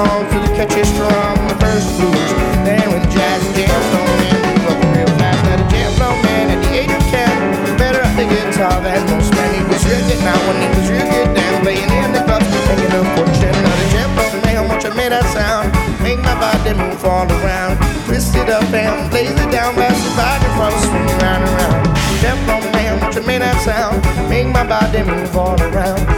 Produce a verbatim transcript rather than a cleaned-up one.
on to the catchy strum, the first blues. Then when jazz and jam thrown in, move up real fast. Let a jam flow man at the age of ten, better at the guitar than most men. He was real good now when he was real good then, playing in the clubs, making a fortune. Let a jam flow man, how much I made that sound. Make my body move all around, twist it up and blaze it down, blast the body from swing round and round. Jam flow man, how much I made that sound. Make my body move all around.